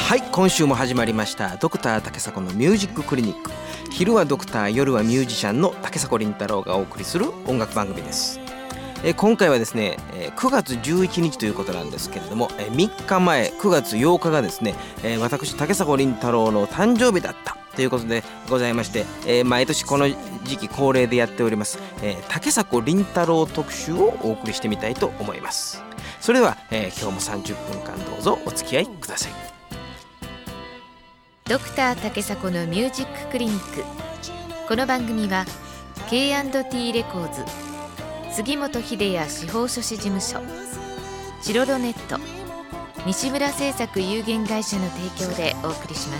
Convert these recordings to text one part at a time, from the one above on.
はい、今週も始まりましたドクター竹迫のミュージッククリニック。昼はドクター、夜はミュージシャンの竹迫倫太郎がお送りする音楽番組です。今回はですね9月11日ということなんですけれども、3日前9月8日がですね私竹迫倫太郎の誕生日だったということでございまして、毎年この時期恒例でやっております、竹迫倫太郎特集をお送りしてみたいと思います。それでは、今日も30分間どうぞお付き合いください。 ドクター竹迫のミュージッククリニック。この番組は K&T レコーズ、杉本秀哉司法書士事務所、チロロネット、西村製作有限会社の提供でお送りします。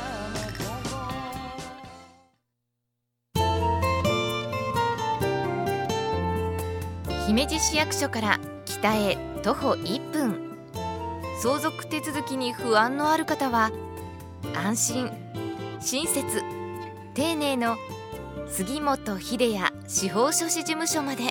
姫路市役所から北へ徒歩1分。相続手続きに不安のある方は安心、親切、丁寧の杉本秀哉司法書士事務所まで。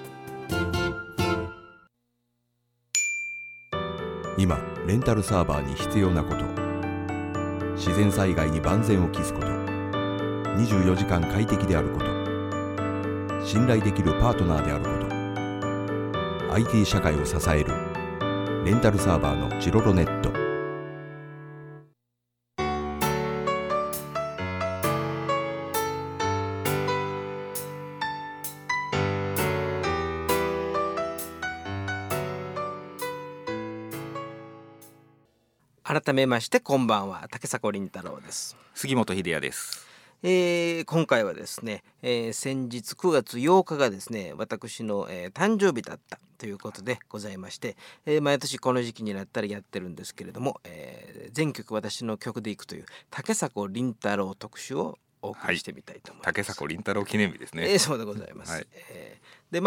今レンタルサーバーに必要なこと、自然災害に万全を期すこと、24時間快適であること、信頼できるパートナーであること、 IT 社会を支えるレンタルサーバーのチロロネット。 改めましてこんばんは、竹迫倫太郎です。 杉本秀哉です。 今回はですね、先日9月8日がですね私の、誕生日だったということでございまして、毎年この時期になったらやってるんですけれども、全曲私の曲でいくという竹迫倫太郎特集をお送りしてみたいと思います。 竹迫倫太郎記念日ですね。 そうでございます。 はい、 で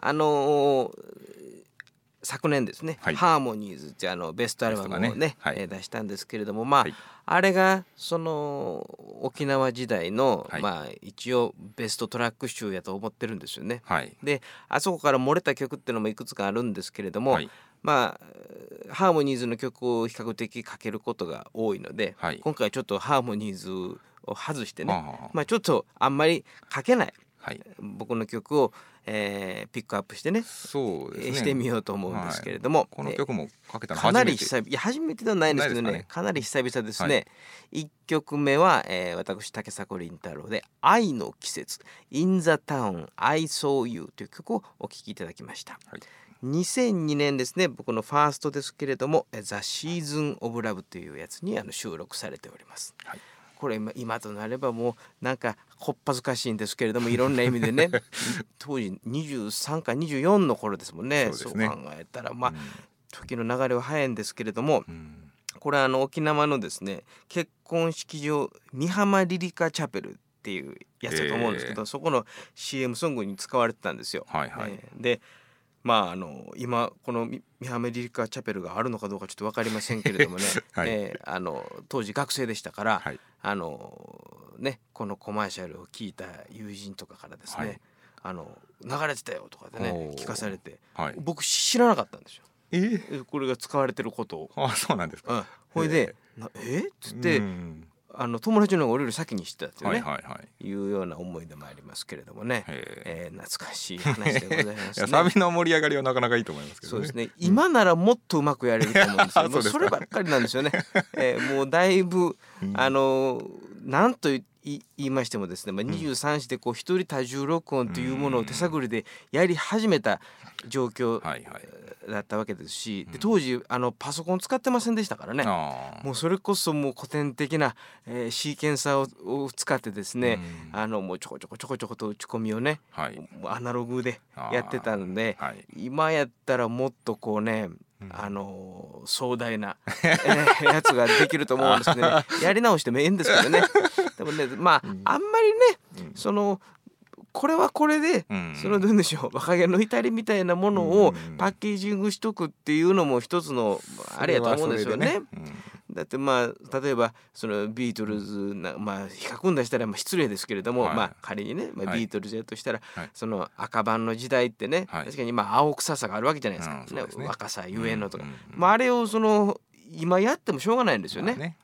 昨年ですね、 はい、 ハーモニーズってベストアルバムをね、 はい、 出したんですけれども、あれがその沖縄時代の、一応ベストトラック集やと思ってるんですよね。であそこから漏れた曲っていうのもいくつかあるんですけれども、ハーモニーズの曲を比較的かけることが多いので、今回ちょっとハーモニーズを外してね、ちょっとあんまりかけない、僕の曲をピックアップしてね、 そうですね、 してみようと思うんですけれども、 この曲もかけたのかなり久々、初めてではないんですけどね、かなり久々ですね。1曲目は、私竹迫倫太郎で愛の季節 In the Town I Saw You という曲をお聴きいただきました。2002年ですね、僕のファーストですけれども The Season of Love というやつに収録されております。これ今となればもうなんかこっぱずかしいんですけれども、いろんな意味でね当時23か24の頃ですもんね。そう考えたら時の流れは早いんですけれども、これ沖縄のですね結婚式場美浜リリカチャペルっていうやつだと思うんですけど、そこの CM ソングに使われてたんですよ。で今この美浜リリカチャペルがあるのかどうかちょっと分かりませんけれどもね、当時学生でしたから、このコマーシャルを聞いた友人とかからですね、流れてたよとかでね聞かされて、僕知らなかったんですよ。これが使われてることを。 そうなんですか。 ほいでっつって友達の方が俺より先に知ってたっていうね、いうような思いでもありますけれどもね、懐かしい話でございますね。 サビの盛り上がりはなかなかいいと思いますけどね。 そうですね、今ならもっとうまくやれると思うんですよ。もうそればっかりなんですよね。もうだいぶなんと言いましてもですね、23子でこう一人多重録音というものを手探りでやり始めた状況だったわけですし、で当時パソコン使ってませんでしたからね、もうそれこそもう古典的な、シーケンサーを使ってですね、もうちょこちょこと打ち込みをね、アナログでやってたので、今やったらもっとこうね壮大な、やつができると思うんですけどねやり直してもええんですけどね。でもねあんまりね、これはこれで、どうでしょう、若気の至りみたいなものをパッケージングしとくっていうのも一つのあれやと思うんですよね。だって例えばそのビートルズ比較んだしたら失礼ですけれども、仮にね、ビートルズやとしたら、その赤版の時代ってね、確かに青臭さがあるわけじゃないですか、若さゆえのとか、あれを今やってもしょうがないんですよね。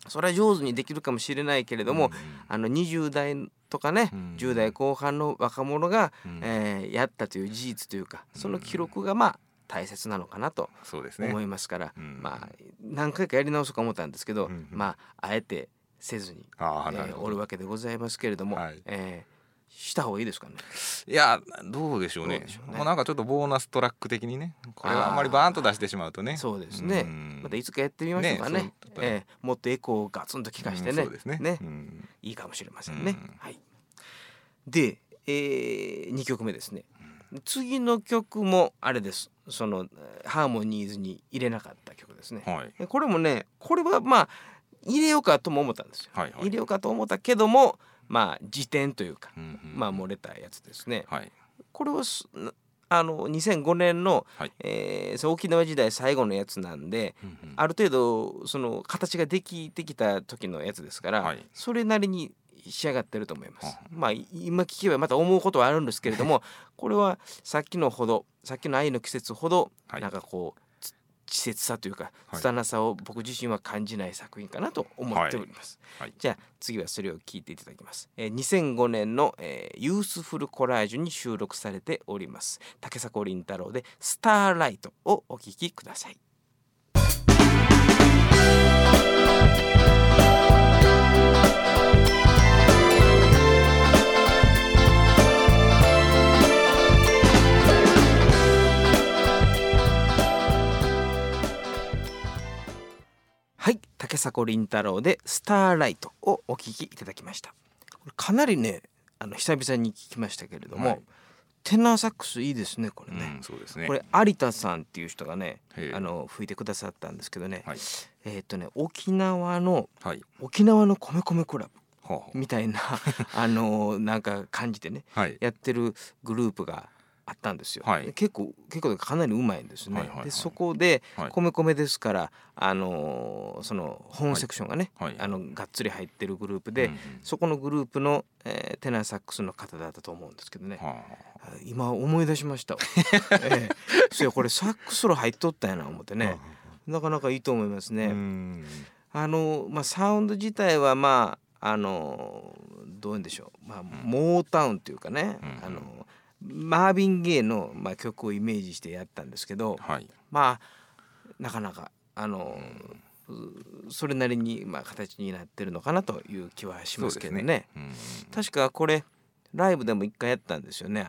それは上手にできるかもしれないけれども、20代とかね、10代後半の若者が、やったという事実というか、その記録がまあ大切なのかなと思いますから、まあ何回かやり直そうか思ったんですけど、まああえてせずに、おるわけでございますけれども、した方がいいですかね。 いやどうでしょうね。もうなんかちょっとボーナストラック的にね、これはあんまりバーンと出してしまうとね。 そうですね。またいつかやってみましょうかね。もっとエコーをガツンと効かしてね。 そうですね。 いいかもしれませんね。はい。で、2曲目ですね。次の曲もあれです。そのハーモニーズに入れなかった曲ですね。これもね、これはまあ入れようかとも思ったんですよ。入れようかと思ったけども、まあ辞典というか、まあ漏れたやつですね。これは2005年の、沖縄時代最後のやつなんで、ある程度その形ができてきた時のやつですから、それなりに仕上がってると思います。まあ今聞けばまた思うことはあるんですけれども、これはさっきの愛の季節ほどなんかこう稚拙さというか拙さを僕自身は感じない作品かなと思っております。じゃあ次はそれを聞いていただきます。2005年の、ユースフルコラージュに収録されております竹迫倫太郎でスターライトをお聞きください。はい、竹迫倫太郎でスターライトをお聞きいただきました。これかなりね、久々に聞きましたけれども、テナーサックスいいですね、これね。 そうですね。 これ有田さんっていう人がね、吹いてくださったんですけどね、沖縄の米米クラブみたいななんか感じでね、やってるグループがあったんですよ。結構かなりうまいんですね。でそこで米米ですから、その本セクションがね、がっつり入ってるグループで、そこのグループの、テナーサックスの方だったと思うんですけどね、今思い出しました。そうや、これサックスロ入っとったやな思ってね、なかなかいいと思いますね。サウンド自体はまあどういうんでしょう、モータウンというかね、マーヴィン・ゲイの、曲をイメージしてやったんですけど、なかなかそれなりに、形になってるのかなという気はしますけどね。確かこれライブでも一回やったんですよね、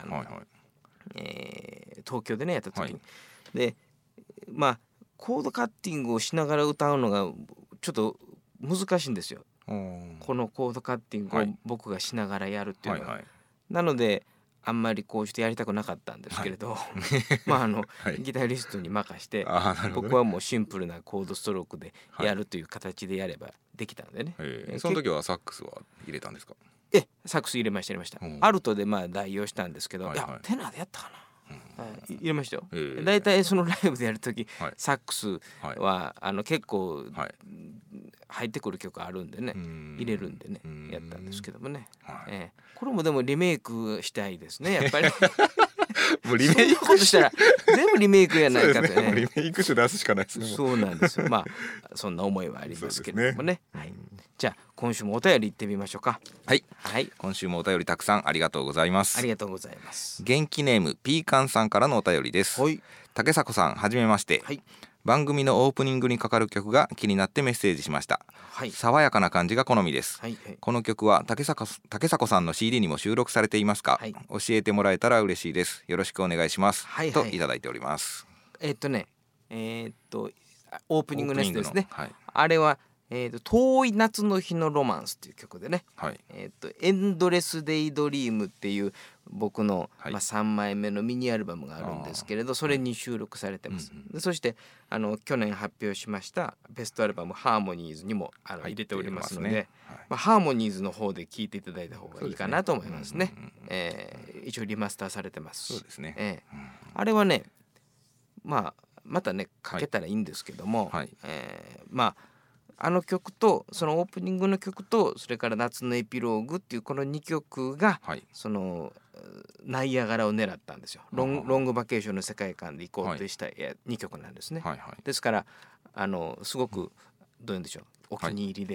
東京でねやった時に。でコードカッティングをしながら歌うのがちょっと難しいんですよ。このコードカッティングを僕がしながらやるっていうのは。なのであんまりこうしてやりたくなかったんですけれど、ギタリストに任して僕はもうシンプルなコードストロークでやるという形でやればできたんでね。 その時はサックスは入れたんですか？ サックス入れました。アルトで代用したんですけど、いやテナーでやったかな。入れましたよ。だいたいそのライブでやるとき、サックスは結構入ってくる曲あるんでね、入れるんでねやったんですけどもね。これもでもリメイクしたいですね、やっぱり。 もうリメイクしたら全部リメイクやないかとね。 リメイクして出すしかないですね。 そうなんですよ。そんな思いはありますけれどもね。じゃあ今週もお便り行ってみましょうか。 今週もお便りたくさんありがとうございます。 ありがとうございます。 元気ネームピーカンさんからのお便りです。竹迫さん、はじめまして。番組のオープニングにかかる曲が気になってメッセージしました。爽やかな感じが好みです。この曲は竹迫さんの CD にも収録されていますか？教えてもらえたら嬉しいです。よろしくお願いします。といただいております。 オープニングのやつですね。あれは遠い夏の日のロマンスっていう曲でね、エンドレスデイドリームっていう僕の、3枚目のミニアルバムがあるんですけれど、それに収録されてます。でそして去年発表しましたベストアルバムハーモニーズにも入れておりますので、ハーモニーズの方で聴いていただいた方がいいかなと思いますね。一応リマスターされてますし、あれはねまたねかけたらいいんですけども、あの曲とそのオープニングの曲とそれから夏のエピローグっていうこの2曲が、そのナイアガラを狙ったんですよ。ロングバケーションの世界観で行こうとした2曲なんですね。ですからすごくどういうんでしょう、お気に入りで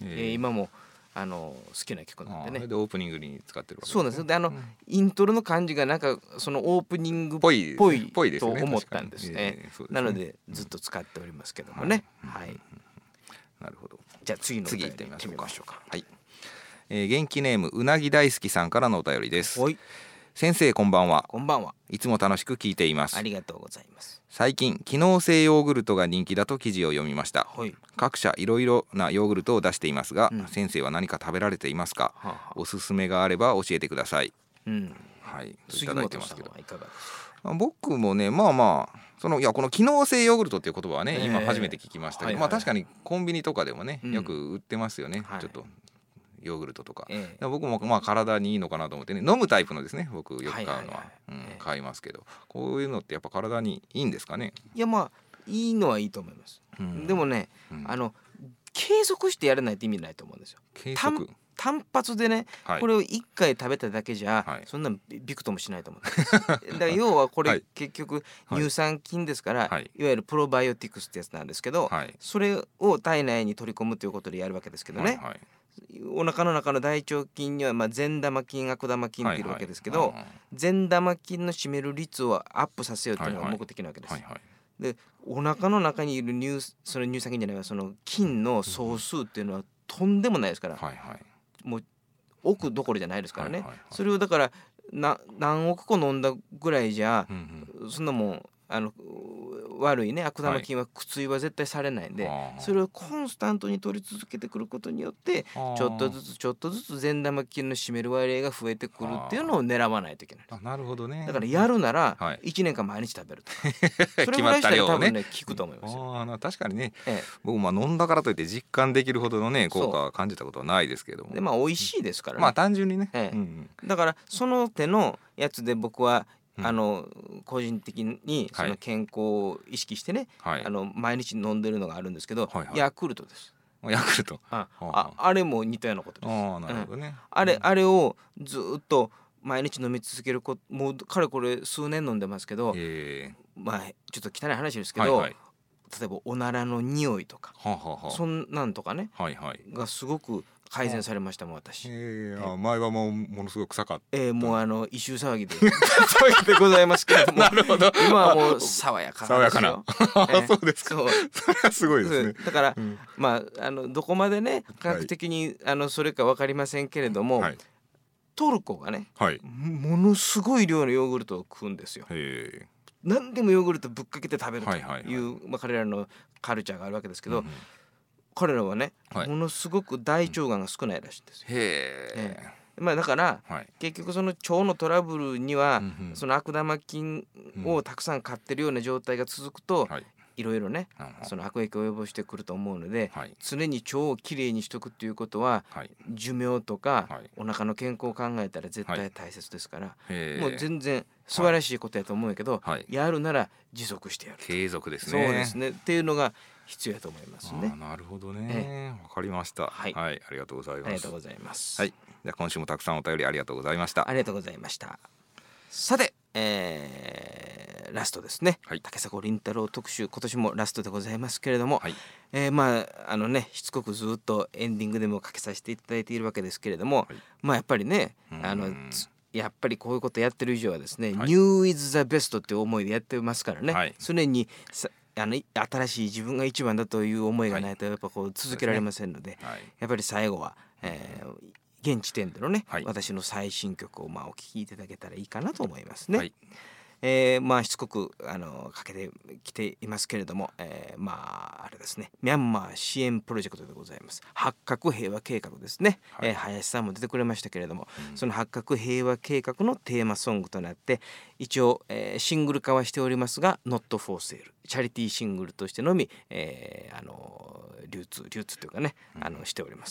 今も好きな曲なんでね。 でオープニングに使ってるわけですね。 そうなんです。でイントロの感じがなんかそのオープニングっぽいと思ったんですね。なのでずっと使っておりますけどもね。はい。 なるほど。 じゃあ次行ってみましょうか。はい。元気ネームうなぎ大好きさんからのお便りです。先生こんばんは。 こんばんは。 いつも楽しく聞いています。 ありがとうございます。 最近機能性ヨーグルトが人気だと記事を読みました。各社いろいろなヨーグルトを出していますが、先生は何か食べられていますか？おすすめがあれば教えてください。はい、いただいてますけど、僕もねこの機能性ヨーグルトっていう言葉はね、今初めて聞きましたけど、確かにコンビニとかでもねよく売ってますよね。ちょっとヨーグルトとか、僕も体にいいのかなと思ってね、飲むタイプのですね、僕よく買うのは買いますけど、こういうのってやっぱ体にいいんですかね？ いやいいのはいいと思います。でもね、継続してやらないと意味ないと思うんですよ。単発でね、これを1回食べただけじゃ、そんなびくともしないと思うんです。だから要はこれ結局乳酸菌ですから、いわゆるプロバイオティクスってやつなんですけど、それを体内に取り込むということでやるわけですけどね。お腹の中の大腸菌には善玉菌悪玉菌っているわけですけど、善玉菌の占める率をアップさせようというのが目的なわけです。でお腹の中にいるその乳酸菌じゃないわ、その菌の総数っていうのはとんでもないですから、もう億どころじゃないですからね。それをだから何億個飲んだぐらいじゃ、そんなもん悪いね悪玉菌は苦痛は絶対されないんで、それをコンスタントに取り続けてくることによってちょっとずつ善玉菌の占める割合が増えてくるっていうのを狙わないといけない。 なるほどね。 だからやるなら1年間毎日食べるとか、それぐらいしたら多分ね効くと思いますよ。 確かにね、僕飲んだからといって実感できるほどのね効果は感じたことはないですけども、 で美味しいですからね。 単純にね、 だからその手のやつで僕は個人的にその健康を意識してね、毎日飲んでるのがあるんですけど、ヤクルトです。 ヤクルト。 あれも似たようなことです。 なるほどね。 あれをずっと毎日飲み続けるもうかれこれ数年飲んでますけど、ちょっと汚い話ですけど、例えばおならの匂いとかそんなんとかねがすごく改善されましたもん私。 前はものすごく臭かった。 もう異臭騒ぎで騒ぎでございますけれども、 なるほど。 今はもう爽やかな。 そうですか。それはすごいですね。 だからどこまでね科学的にそれか分かりませんけれども、トルコがねものすごい量のヨーグルトを食うんですよ。何でもヨーグルトぶっかけて食べるという彼らのカルチャーがあるわけですけど、彼らはねものすごく大腸がんが少ないらしいんですよ。だから結局その腸のトラブルにはその悪玉菌をたくさん飼ってるような状態が続くといろいろねその悪影響を及ぼしてくると思うので、常に腸をきれいにしとくっていうことは寿命とかお腹の健康を考えたら絶対大切ですから、もう全然素晴らしいことやと思うけど、やるなら持続してやる。 継続ですね。 そうですねっていうのが必要だと思いますね。 なるほどね。わかりました。ありがとうございます。 ありがとうございます。 じゃあ今週もたくさんお便りありがとうございました。 ありがとうございました。さて、ラストですね。竹迫倫太郎特集、今年もラストでございますけれども、しつこくずっとエンディングでもかけさせていただいているわけですけれども、やっぱりねやっぱりこういうことやってる以上はですね、New is the best っていう思いでやってますからね、常に新しい自分が一番だという思いがないとやっぱ続けられませんので、やっぱり最後は、現時点でのね、私の最新曲をお聴きいただけたらいいかなと思いますね。しつこくかけてきていますけれども、あれですね、ミャンマー支援プロジェクトでございます。八角平和計画ですね。林さんも出てくれましたけれども、その八角平和計画のテーマソングとなって一応、シングル化はしておりますが Not for sale チャリティーシングルとしてのみ、流通というかねしております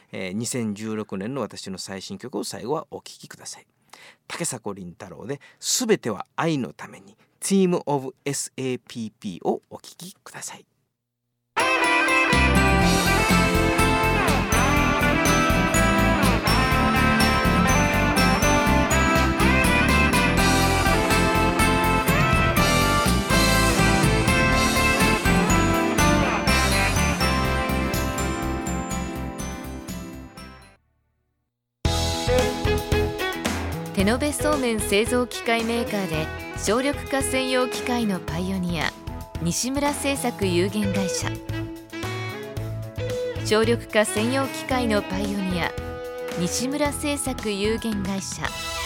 。2016年の私の最新曲を最後はお聴きください。竹迫倫太郎で全ては愛のために Team of SAPP をお聴きください。 延べそうめん製造機械メーカーで省力化専用機械のパイオニア、西村製作有限会社。省力化専用機械のパイオニア、西村製作有限会社。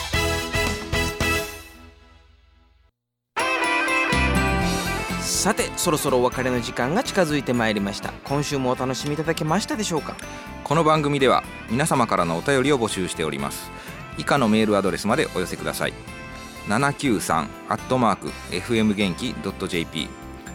さて、そろそろお別れの時間が近づいてまいりました。今週もお楽しみいただけましたでしょうか。 この番組では皆様からのお便りを募集しております。以下のメールアドレスまでお寄せください。793@fm元気 .jp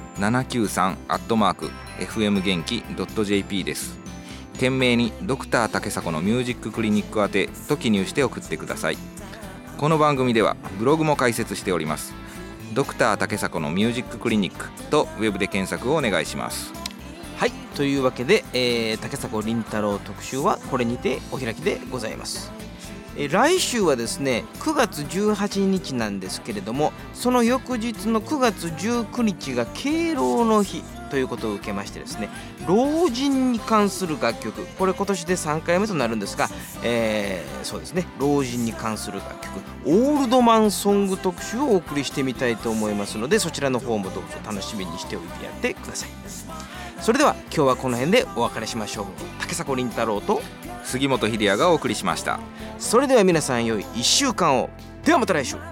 793@fm元気 .jp です。懸命にドクター竹迫のミュージッククリニック宛てと記入して送ってください。この番組ではブログも開設しております。ドクター竹迫のミュージッククリニックとウェブで検索をお願いします。 はい、というわけで、竹迫倫太郎特集はこれにてお開きでございます。来週はですね9月18日なんですけれども、その翌日の9月19日が敬老の日ということを受けましてですね、老人に関する楽曲、これ今年で3回目となるんですが、そうですね、老人に関する楽曲オールドマンソング特集をお送りしてみたいと思いますので、そちらの方もどうぞ楽しみにしておいてやってください。それでは今日はこの辺でお別れしましょう。竹迫倫太郎と杉本秀哉がお送りしました。 それでは皆さん良い1週間を。ではまた来週。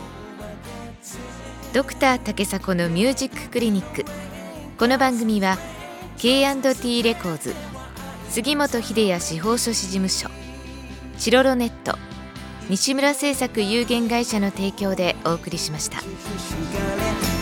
ドクター竹迫のミュージッククリニック。この番組は K&T レコーズ、杉本秀哉司法書士事務所、チロロネット、西村製作有限会社の提供でお送りしました。